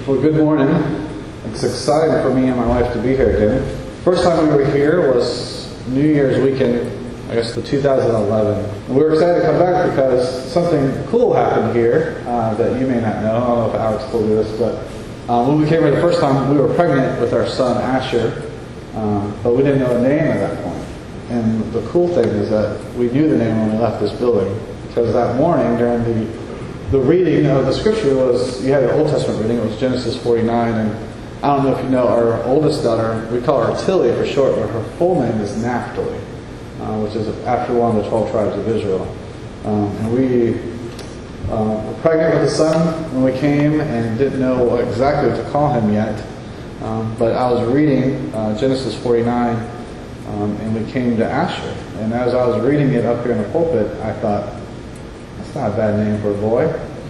Well, good morning. It's exciting for me and my wife to be here again. First time we were here was New Year's weekend, I guess, 2011. And we were excited to come back because something cool happened here that you may not know. I don't know if Alex told you this, but when we came here the first time, we were pregnant with our son, Asher, but we didn't know a name at that point. And the cool thing is that we knew the name when we left this building, because that morning during the reading of the scripture was, you had an Old Testament reading, it was Genesis 49, and I don't know if you know, our oldest daughter, we call her Tilly for short, but her full name is Naphtali, which is after one of the 12 tribes of Israel. And we were pregnant with a son when we came and didn't know exactly what to call him yet. But I was reading Genesis 49, and we came to Asher. And as I was reading it up here in the pulpit, I thought, that's not a bad name for a boy.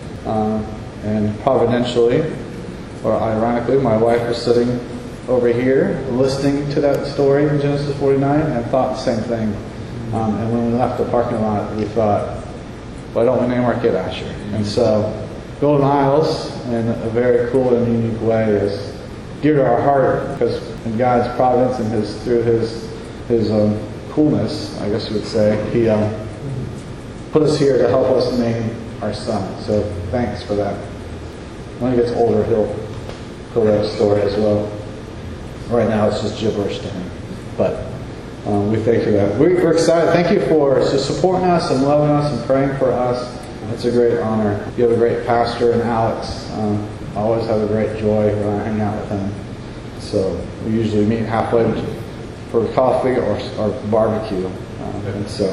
And providentially, or ironically, my wife was sitting over here listening to that story in Genesis 49 and thought the same thing. And when we left the parking lot, we thought, why don't we name our kid Asher? And so Golden Isles, in a very cool and unique way, is dear to our heart because in God's providence and through his coolness, I guess you would say, he put us here to help us name our son. So thanks for that. When he gets older, he'll write a story as well. Right now it's just gibberish to him. But we thank you for that. We're excited. Thank you for just supporting us and loving us and praying for us. It's a great honor. You have a great pastor in Alex. I always have a great joy when I hang out with him. So we usually meet halfway for coffee or barbecue. And so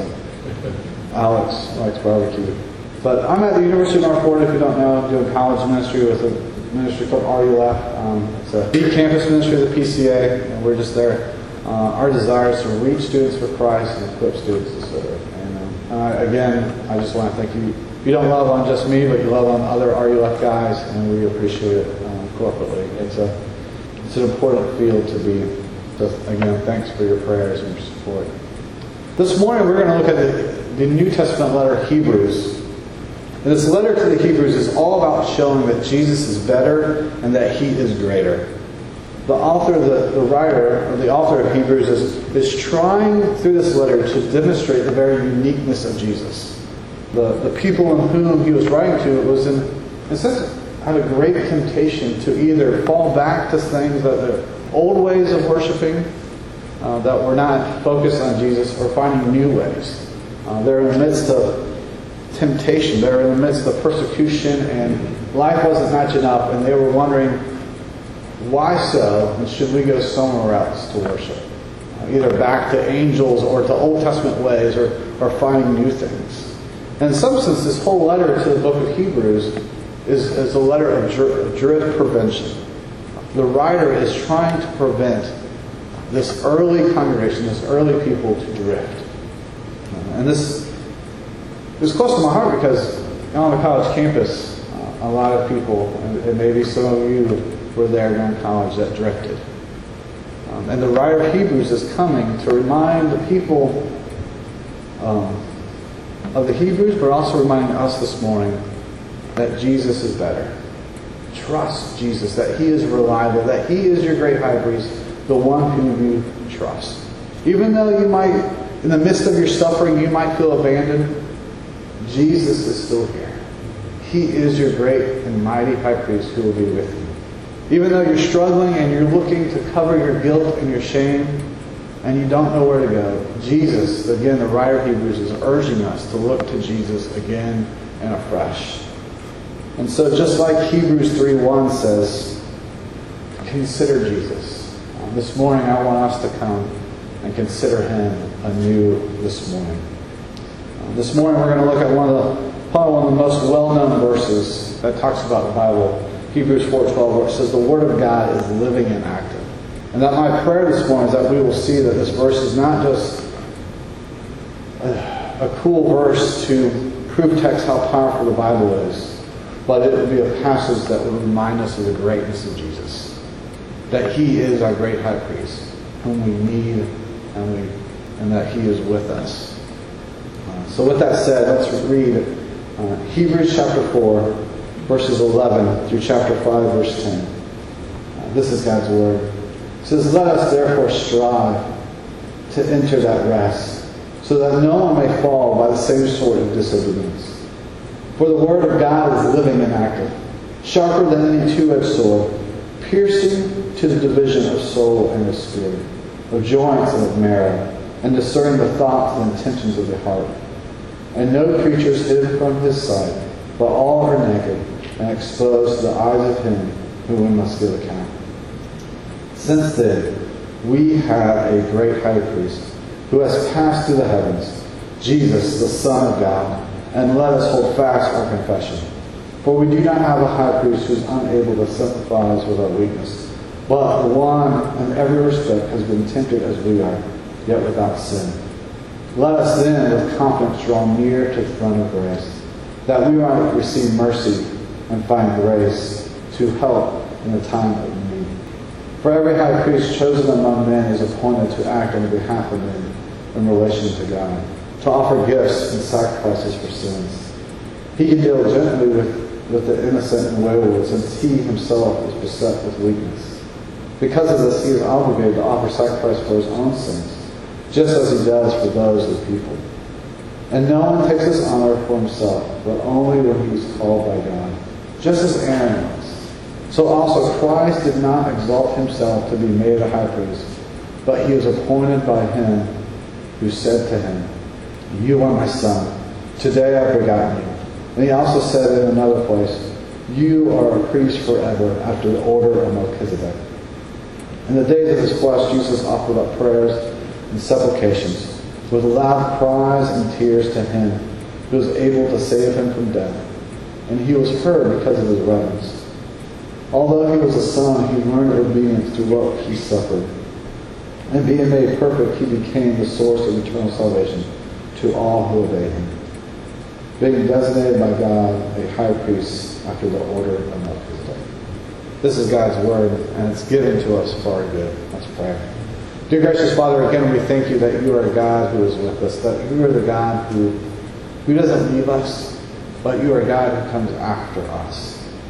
Alex likes barbecue. But I'm at the University of North Florida, if you don't know. I'm doing college ministry with a ministry called RUF. It's a deep campus ministry of the PCA, and we're just there. Our desire is to reach students for Christ and equip students to serve. And again, I just want to thank you. You don't love on just me, but you love on other RUF guys, and we appreciate it corporately. It's an important field to be in. So again, thanks for your prayers and your support. This morning we're going to look at the New Testament letter of Hebrews. And this letter to the Hebrews is all about showing that Jesus is better and that He is greater. The author, the writer, or the author of Hebrews is trying through this letter to demonstrate the very uniqueness of Jesus. The people in whom he was writing to was in a sense had a great temptation to either fall back to things that the old ways of worshiping that were not focused on Jesus, or finding new ways. They're in the midst of temptation. They're in the midst of persecution, and life wasn't matching up, and they were wondering, why so, and should we go somewhere else to worship? Either back to angels or to Old Testament ways, or finding new things. And in some sense, this whole letter to the book of Hebrews is a letter of drift prevention. The writer is trying to prevent this early congregation, this early people to drift. And this is close to my heart because on the college campus, a lot of people, and maybe some of you were there during college, that drifted. And the writer of Hebrews is coming to remind the people of the Hebrews, but also reminding us this morning that Jesus is better. Trust Jesus, that He is reliable, that He is your great high priest, the one whom you trust. Even though you might, in the midst of your suffering, you might feel abandoned, Jesus is still here. He is your great and mighty high priest who will be with you. Even though you're struggling and you're looking to cover your guilt and your shame, and you don't know where to go, Jesus, again, the writer of Hebrews, is urging us to look to Jesus again and afresh. And so just like Hebrews 3:1 says, consider Jesus. This morning I want us to come and consider Him anew this morning. This morning we're going to look at probably one of the most well-known verses that talks about the Bible, Hebrews 4:12, where it says the Word of God is living and active. And that my prayer this morning is that we will see that this verse is not just a cool verse to prove text how powerful the Bible is, but it will be a passage that will remind us of the greatness of Jesus. That He is our great high priest, whom we need, and that He is with us. So with that said, let's read Hebrews chapter 4, verses 11 through chapter 5, verse 10. This is God's word. It says, "Let us therefore strive to enter that rest, so that no one may fall by the same sort of disobedience. For the word of God is living and active, sharper than any two-edged sword, piercing to the division of soul and of spirit, of joints and of marrow, and discerning the thoughts and intentions of the heart. And no creature is hidden from his sight, but all are naked and exposed to the eyes of him whom we must give account. Since then, we have a great high priest who has passed through the heavens, Jesus, the Son of God, and let us hold fast our confession. For we do not have a high priest who is unable to sympathize with our weakness, but the one in every respect has been tempted as we are, yet without sin. Let us then with confidence draw near to the throne of grace, that we might receive mercy and find grace to help in the time of need. For every high priest chosen among men is appointed to act on behalf of men in relation to God, to offer gifts and sacrifices for sins. He can deal gently with the innocent and wayward, since he himself is beset with weakness. Because of this, he is obligated to offer sacrifice for his own sins, just as he does for those of the people. And no one takes this honor for himself, but only when he is called by God, just as Aaron was. So also Christ did not exalt himself to be made a high priest, but he was appointed by him who said to him, "You are my son, today I have begotten you." And he also said in another place, "You are a priest forever after the order of Melchizedek." In the days of his flesh, Jesus offered up prayers and supplications with loud cries and tears to him who was able to save him from death. And he was heard because of his reverence. Although he was a son, he learned obedience through what he suffered. And being made perfect, he became the source of eternal salvation to all who obey him, being designated by God a high priest after the order of Melchizedek. This is God's word, and it's given to us for our good. Let's pray. Dear gracious Father, again we thank you that you are a God who is with us, that you are the God who doesn't leave us, but you are a God who comes after us.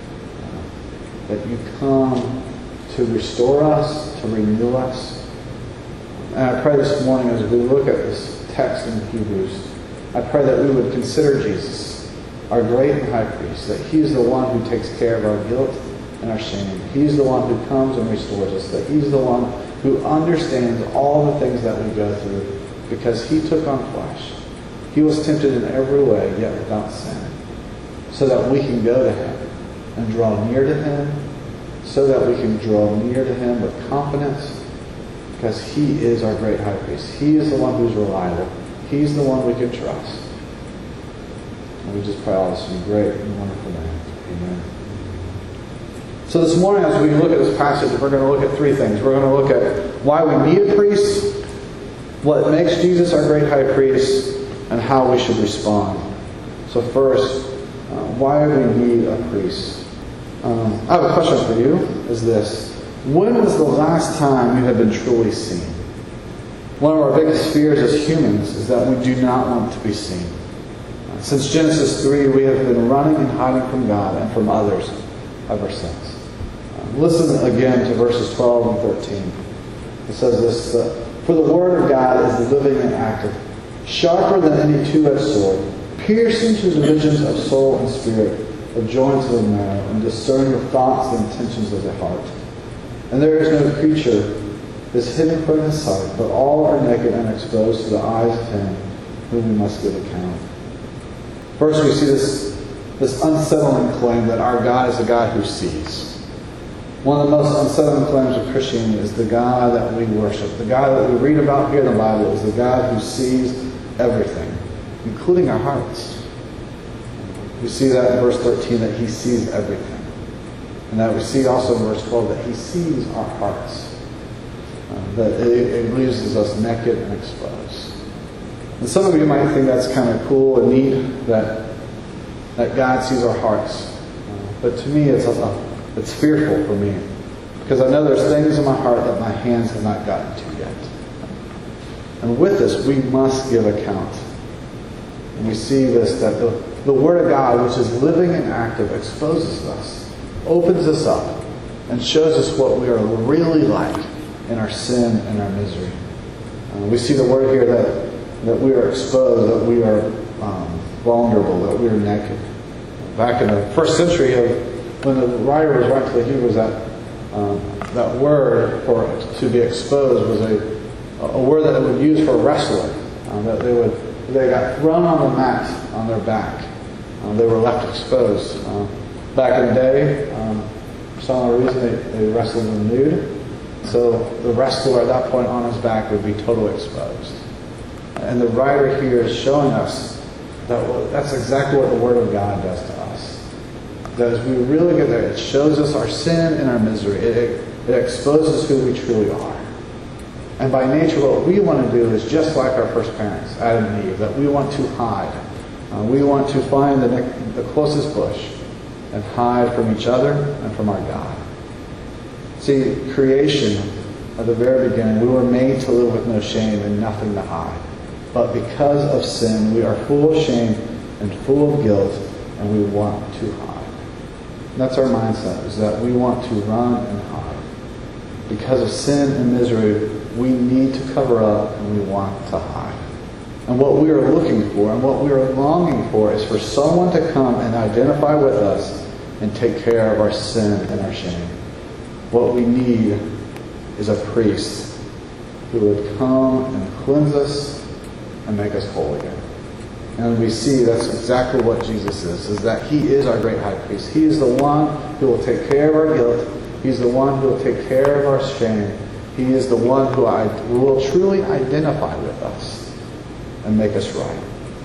That you come to restore us, to renew us. And I pray this morning as we look at this text in Hebrews, I pray that we would consider Jesus, our great and high priest, that he is the one who takes care of our guilt and our shame. He's the one who comes and restores us, that he's the one who understands all the things that we go through because he took on flesh. He was tempted in every way, yet without sin, so that we can go to him and draw near to him, so that we can draw near to him with confidence, because he is our great high priest. He is the one who's reliable. He's the one we can trust. And we just pray all this in great and wonderful name. Amen. So this morning, as we look at this passage, we're going to look at three things. We're going to look at why we need a priest, what makes Jesus our great high priest, and how we should respond. So first, why we need a priest. I have a question for you, is this. When was the last time you have been truly seen? One of our biggest fears as humans is that we do not want to be seen. Since Genesis 3, we have been running and hiding from God and from others ever since. Listen again to verses 12 and 13. It says this, "For the word of God is living and active, sharper than any two-edged sword, piercing to the divisions of soul and spirit, of joints and marrow, and discerning the thoughts and intentions of the heart. And there is no creature is hidden from his sight, but all are naked and exposed to the eyes of him whom we must give account." First, we see this unsettling claim that our God is a God who sees. One of the most unsettling claims of Christianity is the God that we worship. The God that we read about here in the Bible is the God who sees everything, including our hearts. We see that in verse 13, that he sees everything. And that we see also in verse 12 that he sees our hearts. That it leaves us naked and exposed. And some of you might think that's kind of cool and neat that God sees our hearts. But to me, it's fearful for me. Because I know there's things in my heart that my hands have not gotten to yet. And with this, we must give account. And we see this, that the Word of God, which is living and active, exposes us, opens us up, and shows us what we are really like in our sin and our misery. We see the word here that we are exposed, that we are vulnerable, that we are naked. Back in the first century, when the writer was writing to the Hebrews, that word for to be exposed was a word that they would use for a wrestler. That they got thrown on the mat on their back. They were left exposed. Back in the day, for some reason, they wrestled in the nude. So the wrestler at that point on his back would be totally exposed. And the writer here is showing us that that's exactly what the Word of God does to us. That as we really get there, it shows us our sin and our misery. It exposes who we truly are. And by nature, what we want to do is just like our first parents, Adam and Eve, that we want to hide. We want to find the closest bush and hide from each other and from our God. See, creation, at the very beginning, we were made to live with no shame and nothing to hide. But because of sin, we are full of shame and full of guilt, and we want to hide. And that's our mindset, is that we want to run and hide. Because of sin and misery, we need to cover up and we want to hide. And what we are looking for and what we are longing for is for someone to come and identify with us and take care of our sin and our shame. What we need is a priest who would come and cleanse us and make us whole again. And we see that's exactly what Jesus is that He is our great high priest. He is the one who will take care of our guilt. He's the one who will take care of our shame. He is the one who will truly identify with us and make us right.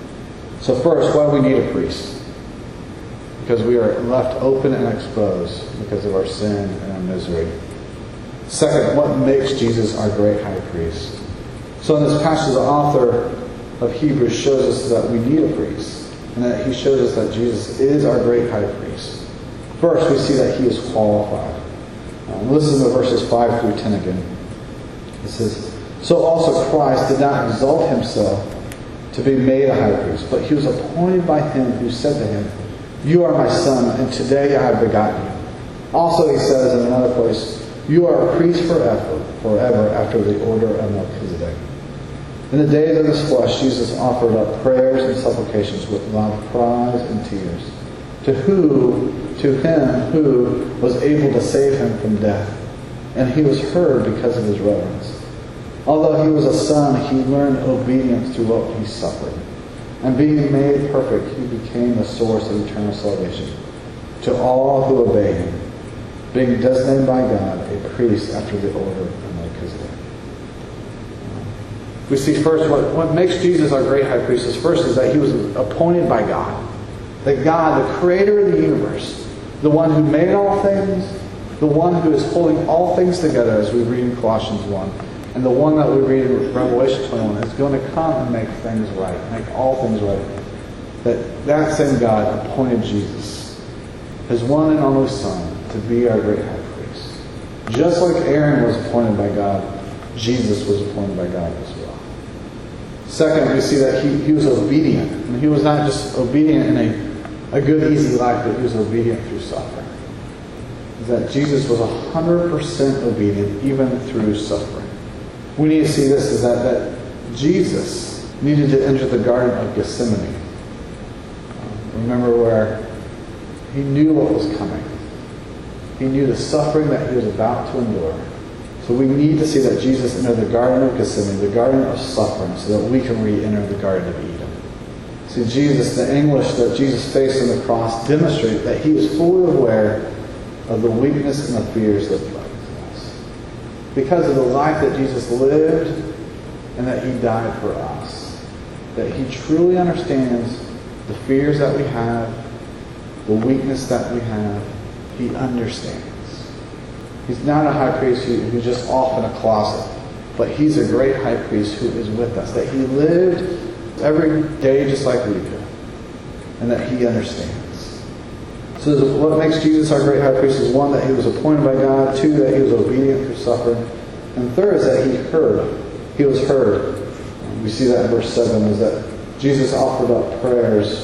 So first, why do we need a priest? Because we are left open and exposed because of our sin and our misery. Second, what makes Jesus our great high priest? So in this passage, the author of Hebrews shows us that we need a priest, and that he shows us that Jesus is our great high priest. First, we see that he is qualified. Listen to verses 5 through 10 again. It says, "So also Christ did not exalt himself to be made a high priest, but he was appointed by him who said to him, 'You are my son, and today I have begotten you.' Also he says in another place, 'You are a priest forever after the order of Melchizedek.' In the days of his flesh, Jesus offered up prayers and supplications with loud cries and tears to him who was able to save him from death. And he was heard because of his reverence. Although he was a son, he learned obedience through what he suffered. And being made perfect, he became the source of eternal salvation to all who obey him, being designated by God a priest after the order of Melchizedek." We see first what makes Jesus our great high priest is that he was appointed by God. That God, the creator of the universe, the one who made all things, the one who is holding all things together, as we read in Colossians 1, and the one that we read in Revelation 21, is going to come and make things right, make all things right. That same God appointed Jesus, his one and only Son, to be our great high priest. Just like Aaron was appointed by God, Jesus was appointed by God as well. Second, we see that he was obedient. And he was not just obedient in a good, easy life, but he was obedient through suffering. That Jesus was 100% obedient even through suffering. We need to see this is that Jesus needed to enter the Garden of Gethsemane. Remember where he knew what was coming. He knew the suffering that he was about to endure. So we need to see that Jesus entered the Garden of Gethsemane, the Garden of Suffering, so that we can re-enter the Garden of Eden. See, Jesus, the anguish that Jesus faced on the cross demonstrated that he was fully aware of the weakness and the fears that plagued us. Because of the life that Jesus lived and that he died for us. That he truly understands the fears that we have, the weakness that we have. He understands. He's not a high priest who's just off in a closet. But he's a great high priest who is with us. That he lived every day just like we do. And that he understands. So what makes Jesus our great high priest is one, that he was appointed by God. Two, that he was obedient through suffering. And third is that he heard. He was heard. We see that in verse 7 is that Jesus offered up prayers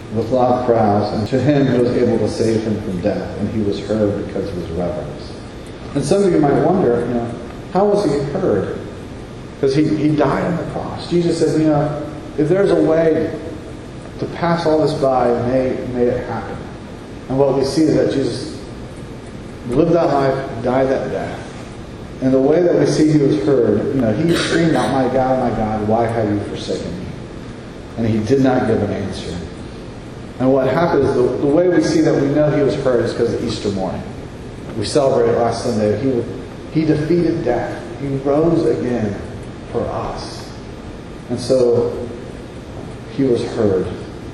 with loud cries, and to him who was able to save him from death, and he was heard because of his reverence. And some of you might wonder, how was he heard? Because he died on the cross. Jesus said, if there's a way to pass all this by, may it happen. And what we see is that Jesus lived that life, died that death. And the way that we see he was heard, he screamed out, my God, why have you forsaken me? And he did not give an answer. And what happens, the way we see that we know he was heard is because of Easter morning. We celebrated last Sunday. He defeated death. He rose again for us. And so he was heard.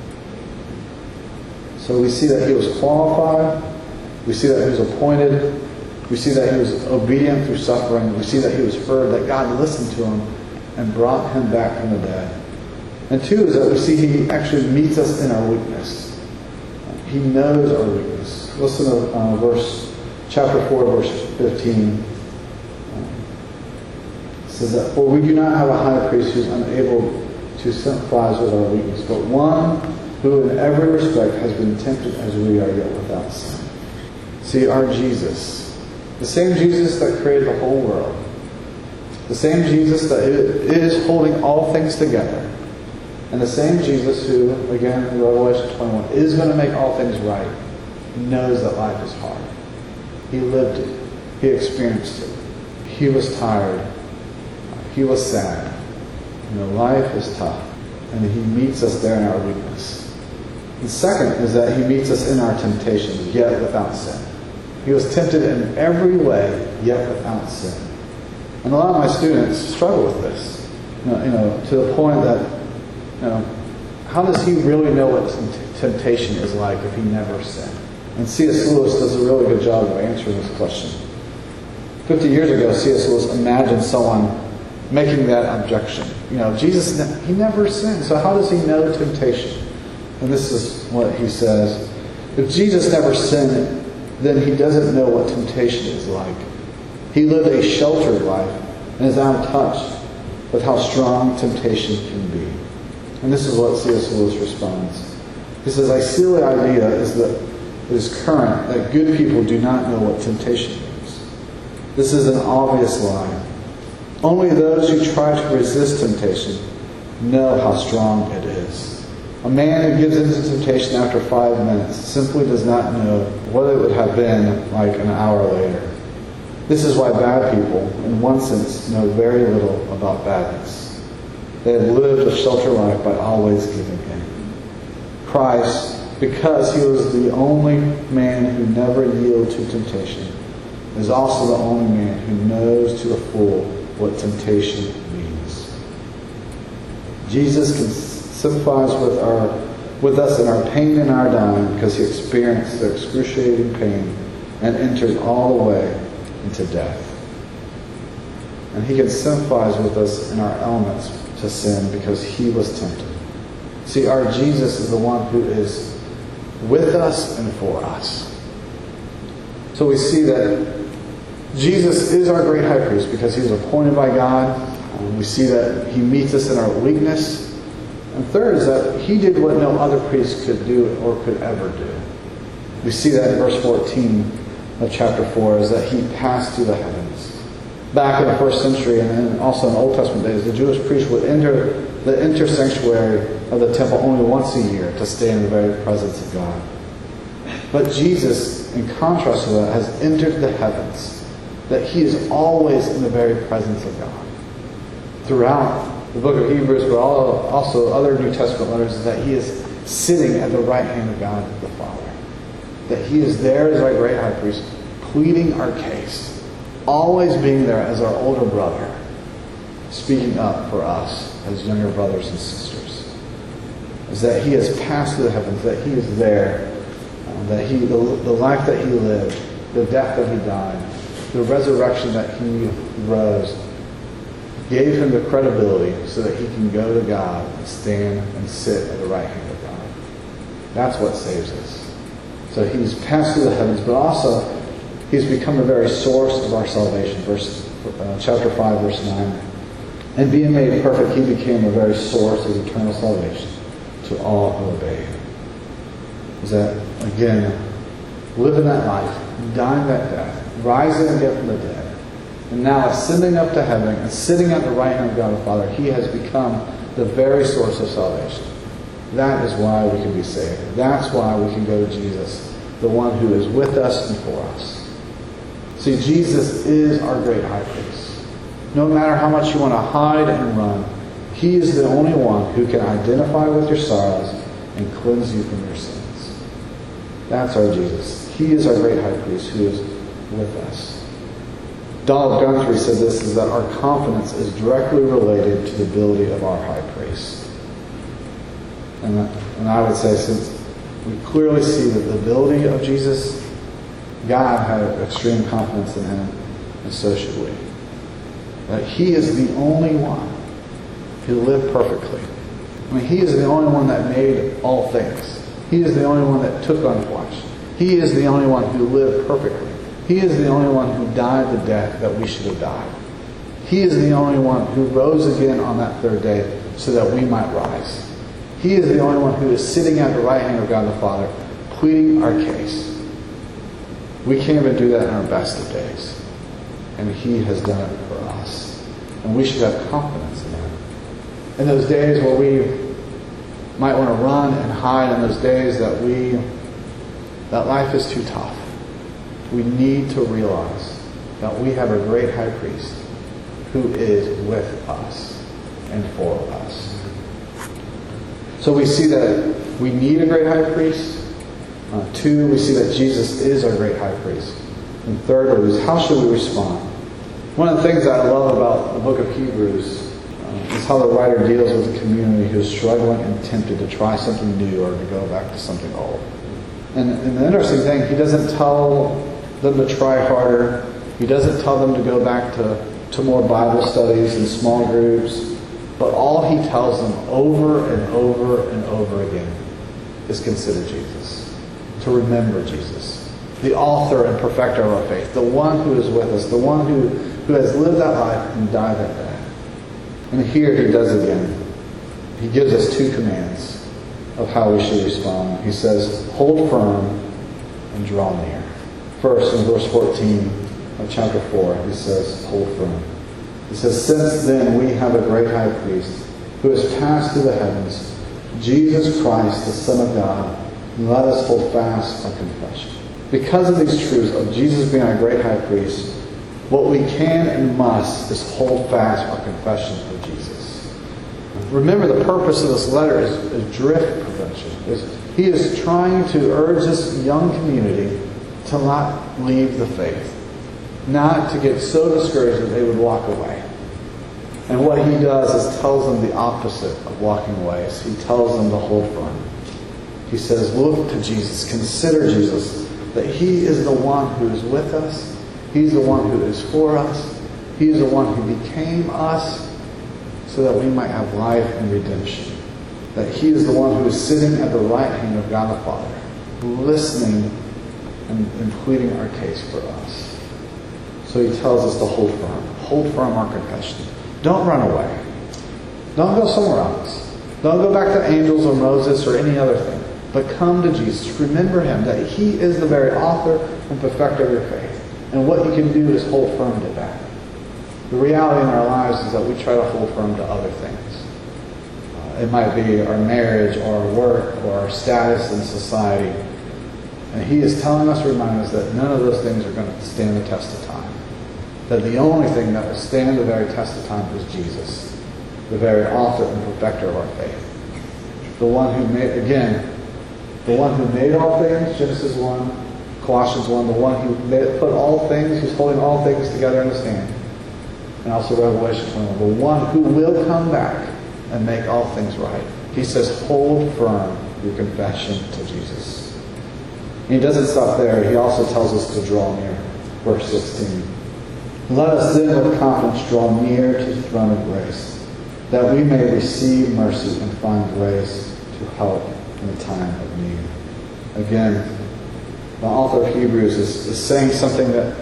So we see that he was qualified. We see that he was appointed. We see that he was obedient through suffering. We see that he was heard, that God listened to him and brought him back from the dead. And two is that we see he actually meets us in our weakness. He knows our weakness. Listen to chapter 4, verse 15. It says that, for we do not have a high priest who is unable to sympathize with our weakness, but one who in every respect has been tempted as we are, yet without sin. See, our Jesus, the same Jesus that created the whole world, the same Jesus that is holding all things together, and the same Jesus who, again in Revelation 21, is going to make all things right, knows that life is hard. He lived it. He experienced it. He was tired. He was sad. Life is tough. And he meets us there in our weakness. The second is that he meets us in our temptation, yet without sin. He was tempted in every way, yet without sin. And a lot of my students struggle with this. To the point that, how does he really know what temptation is like if he never sinned? And C.S. Lewis does a really good job of answering this question. 50 years ago, C.S. Lewis imagined someone making that objection. Jesus, he never sinned, so how does he know temptation? And this is what he says. If Jesus never sinned, then he doesn't know what temptation is like. He lived a sheltered life and is untouched with how strong temptation can be. And this is what C.S. Lewis responds. He says, a silly idea is current that good people do not know what temptation is. This is an obvious lie. Only those who try to resist temptation know how strong it is. A man who gives in to temptation after 5 minutes simply does not know what it would have been like an hour later. This is why bad people, in one sense, know very little about badness. They have lived a sheltered life by always giving in. Christ, because he was the only man who never yielded to temptation, is also the only man who knows to the full what temptation means. Jesus can sympathize with us in our pain and our dying because he experienced the excruciating pain and entered all the way into death. And he can sympathize with us in our elements to sin because he was tempted. See, our Jesus is the one who is with us and for us. So we see that Jesus is our great high priest because he was appointed by God. We see that he meets us in our weakness. And third is that he did what no other priest could do or could ever do. We see that in verse 14 of chapter 4 is that he passed through the heavens. Back in the first century and also in Old Testament days, the Jewish priest would enter the sanctuary of the temple only once a year to stay in the very presence of God. But Jesus, in contrast to that, has entered the heavens, that he is always in the very presence of God. Throughout the book of Hebrews, but also other New Testament letters, is that he is sitting at the right hand of God the Father. That he is there as our great high priest, pleading our case, always being there as our older brother, speaking up for us as younger brothers and sisters. Is that he has passed through the heavens, that he is there, that the life that he lived, the death that he died, the resurrection that he rose, gave him the credibility so that he can go to God and stand and sit at the right hand of God. That's what saves us. So he's passed through the heavens, but also he's become the very source of our salvation. Chapter 5, verse 9. And being made perfect, he became the very source of eternal salvation to all who obey him. is that, again, living that life, dying that death, rising again from the dead, and now ascending up to heaven and sitting at the right hand of God the Father, He has become the very source of salvation. That is why we can be saved. That's why we can go to Jesus, the one who is with us and for us. See, Jesus is our great high priest. No matter how much you want to hide and run, He is the only one who can identify with your sorrows and cleanse you from your sins. That's our Jesus. He is our great high priest who is with us. Donald Guthrie said this, is that our confidence is directly related to the ability of our high priest. And I would say, since we clearly see that the ability of Jesus, God had extreme confidence in Him, and so should we. That He is the only one who lived perfectly. I mean, He is the only one that made all things. He is the only one that took on flesh. He is the only one who lived perfectly. He is the only one who died the death that we should have died. He is the only one who rose again on that third day so that we might rise. He is the only one who is sitting at the right hand of God the Father, pleading our case. We can't even do that in our best of days. And He has done it for us. And we should have confidence in that. In those days where we might want to run and hide, in those days that life is too tough, we need to realize that we have a great high priest who is with us and for us. So we see that we need a great high priest. 2, we see that Jesus is our great high priest. And thirdly is, how should we respond? One of the things that I love about the book of Hebrews is how the writer deals with a community who is struggling and tempted to try something new or to go back to something old. And the interesting thing, he doesn't tell them to try harder. He doesn't tell them to go back to more Bible studies and small groups. But all he tells them over and over and over again is consider Jesus. To remember Jesus. The author and perfecter of our faith. The one who is with us. The one who has lived that life and died that death. And here he does again. He gives us 2 commands of how we should respond. He says, hold firm and draw near. First, in verse 14 of chapter 4, he says, hold firm. He says, since then we have a great high priest who has passed through the heavens, Jesus Christ, the Son of God, and let us hold fast our confession. Because of these truths of Jesus being our great high priest, what we can and must is hold fast our confession of Jesus. Remember, the purpose of this letter is drift prevention. He is trying to urge this young community to not leave the faith. Not to get so discouraged that they would walk away. And what he does is tells them the opposite of walking away. So he tells them to hold firm. He says, look to Jesus. Consider Jesus. That He is the one who is with us. He's the one who is for us. He is the one who became us so that we might have life and redemption. That He is the one who is sitting at the right hand of God the Father, listening and pleading our case for us. So he tells us to hold firm. Hold firm our confession. Don't run away. Don't go somewhere else. Don't go back to angels or Moses or any other thing. But come to Jesus. Remember Him, that He is the very author and perfecter of your faith. And what you can do is hold firm to that. The reality in our lives is that we try to hold firm to other things. It might be our marriage or our work or our status in society. And He is telling us, reminding us that none of those things are going to stand the test of time. That the only thing that will stand the very test of time is Jesus, the very author and perfecter of our faith. The one who made, again, the one who made all things, Genesis 1, Colossians 1, the one who put all things, who's holding all things together in His hand. And also Revelation 21, the one who will come back and make all things right. He says, hold firm your confession to Jesus. And He doesn't stop there. He also tells us to draw near. Verse 16. Let us then with confidence draw near to the throne of grace, that we may receive mercy and find grace to help in the time of need. Again, the author of Hebrews is saying something that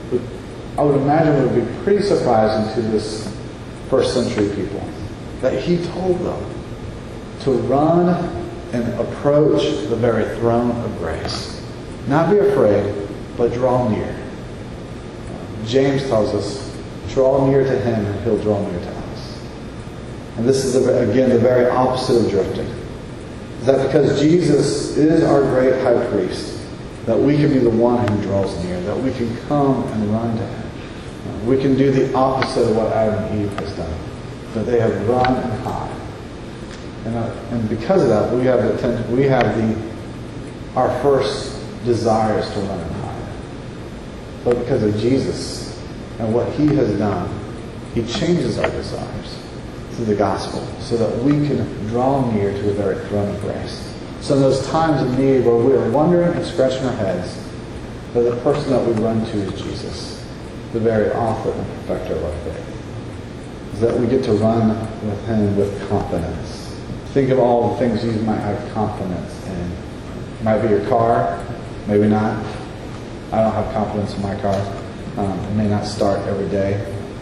I would imagine would be pretty surprising to this first century people. That he told them to run and approach the very throne of grace. Not be afraid, but draw near. James tells us, draw near to him and he'll draw near to us. And this is, again, the very opposite of drifting. Is that because Jesus is our great high priest, that we can be the one who draws near, that we can come and run to him. We can do the opposite of what Adam and Eve has done, that they have run and hide. And because of that, we have our first desires to run and hide. But because of Jesus and what he has done, he changes our desires through the gospel so that we can draw near to the very throne of grace. So in those times of need where we are wondering and scratching our heads, that the person that we run to is Jesus, the very author and perfecter of our faith. Is that we get to run with him with confidence. Think of all the things you might have confidence in. It might be your car, maybe not. I don't have confidence in my car. It may not start every day.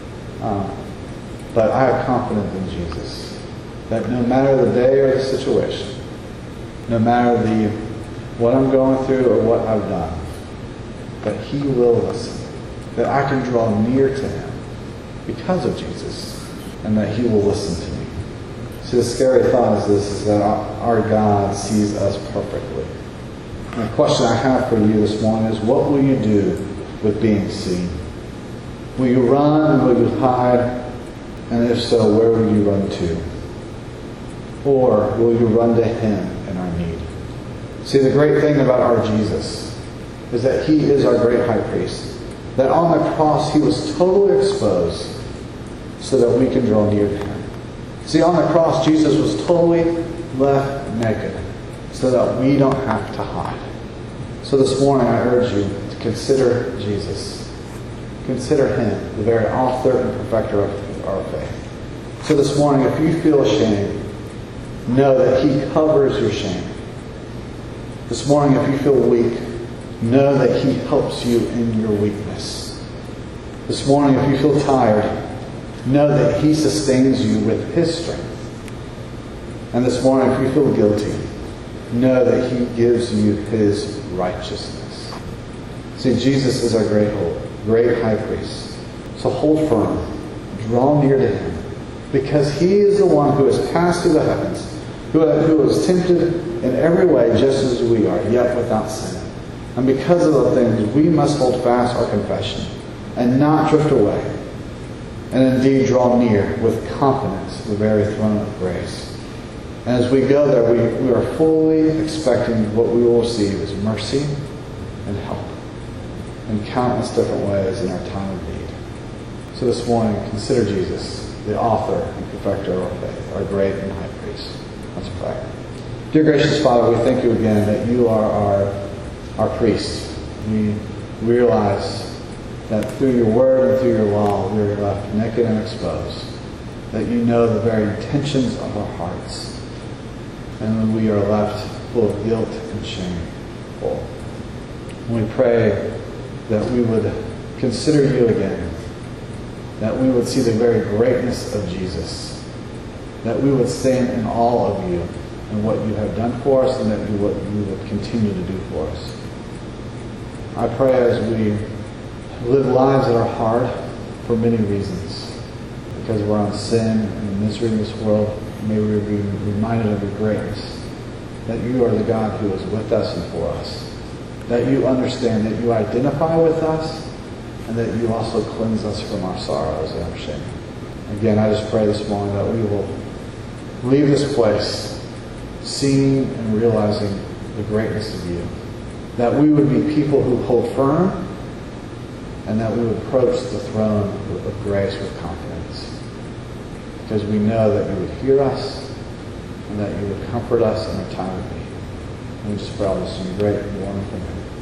But I have confidence in Jesus. That no matter the day or the situation, no matter what I'm going through or what I've done, that he will listen. That I can draw near to him because of Jesus. And that he will listen to me. See, the scary thought is this, is that our God sees us perfectly. And the question I have for you this morning is, what will you do with being seen? Will you run? Will you hide? And if so, where will you run to? Or will you run to him in our need? See, the great thing about our Jesus is that he is our great high priest. That on the cross he was totally exposed so that we can draw near to him. See, on the cross, Jesus was totally left naked so that we don't have to hide. So this morning, I urge you to consider Jesus. Consider him, the very author and perfecter of our faith. So this morning, if you feel ashamed, know that he covers your shame. This morning, if you feel weak, know that he helps you in your weakness. This morning, if you feel tired, know that he sustains you with his strength. And this morning, if you feel guilty, know that he gives you his righteousness. See, Jesus is our great hope, great high priest. So hold firm, draw near to him, because he is the one who has passed through the heavens, who was tempted in every way just as we are, yet without sin. And because of the things, we must hold fast our confession and not drift away. And indeed draw near with confidence to the very throne of grace. And as we go there, we are fully expecting what we will receive is mercy and help in countless different ways in our time of need. So this morning, consider Jesus, the author and perfecter of our faith, our great and high priest. Let's pray. Dear gracious Father, we thank you again that you are our priest. We realize that through your word and through your law, we are left naked and exposed. That you know the very intentions of our hearts. And when we are left full of guilt and shameful. We pray that we would consider you again. That we would see the very greatness of Jesus. That we would stand in awe of you and what you have done for us, and that you would continue to do for us. I pray as we live lives that are hard for many reasons. Because we're on sin and the misery in this world, may we be reminded of your grace. That you are the God who is with us and for us. That you understand, that you identify with us, and that you also cleanse us from our sorrows and our shame. Again, I just pray this morning that we will leave this place seeing and realizing the greatness of you. That we would be people who hold firm, and that we would approach the throne of grace with confidence. Because we know that you would hear us, and that you would comfort us in our time of need. And we just pray all this in your great and wonderful name.